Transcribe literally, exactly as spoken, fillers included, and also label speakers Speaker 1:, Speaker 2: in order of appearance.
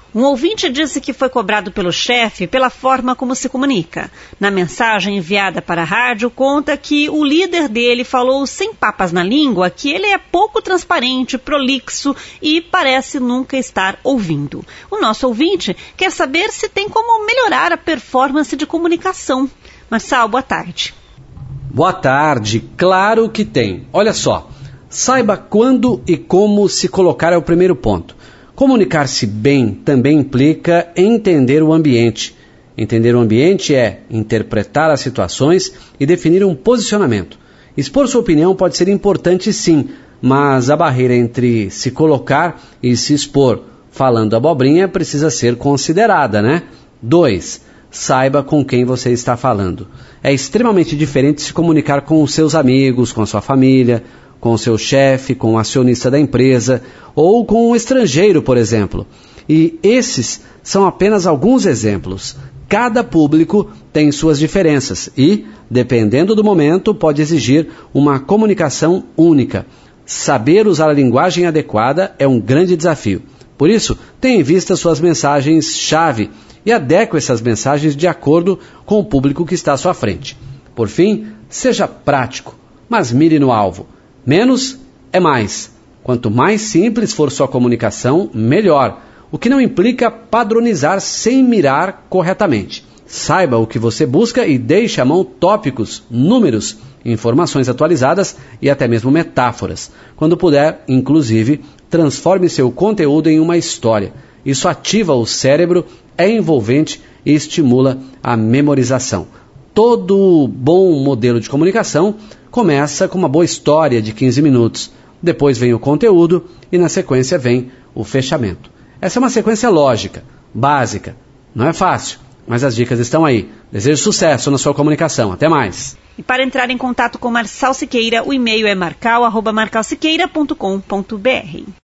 Speaker 1: Um ouvinte disse que foi cobrado pelo chefe pela forma como se comunica. Na mensagem enviada para a rádio, conta que o líder dele falou sem papas na língua que ele é pouco transparente, prolixo e parece nunca estar ouvindo. O nosso ouvinte quer saber se tem como melhorar a performance de comunicação. Marçal, boa tarde.
Speaker 2: Boa tarde, claro que tem. Olha só, saiba quando e como se colocar é o primeiro ponto. Comunicar-se bem também implica entender o ambiente. Entender o ambiente é interpretar as situações e definir um posicionamento. Expor sua opinião pode ser importante sim, mas a barreira entre se colocar e se expor falando abobrinha precisa ser considerada, né? dois. Saiba com quem você está falando. É extremamente diferente se comunicar com os seus amigos, com a sua família, com o seu chefe, com o acionista da empresa ou com um estrangeiro, por exemplo. E esses são apenas alguns exemplos. Cada público tem suas diferenças e, dependendo do momento, pode exigir uma comunicação única. Saber usar a linguagem adequada é um grande desafio. Por isso, tenha em vista suas mensagens-chave e adeque essas mensagens de acordo com o público que está à sua frente. Por fim, seja prático, mas mire no alvo. Menos é mais. Quanto mais simples for sua comunicação, melhor. O que não implica padronizar sem mirar corretamente. Saiba o que você busca e deixe à mão tópicos, números, informações atualizadas e até mesmo metáforas. Quando puder, inclusive, transforme seu conteúdo em uma história. Isso ativa o cérebro, é envolvente e estimula a memorização. Todo bom modelo de comunicação começa com uma boa história de quinze minutos. Depois vem o conteúdo e na sequência vem o fechamento. Essa é uma sequência lógica, básica. Não é fácil, mas as dicas estão aí. Desejo sucesso na sua comunicação. Até mais.
Speaker 1: E para entrar em contato com Marçal Siqueira, o e-mail é marcal arroba marcal siqueira ponto com ponto br.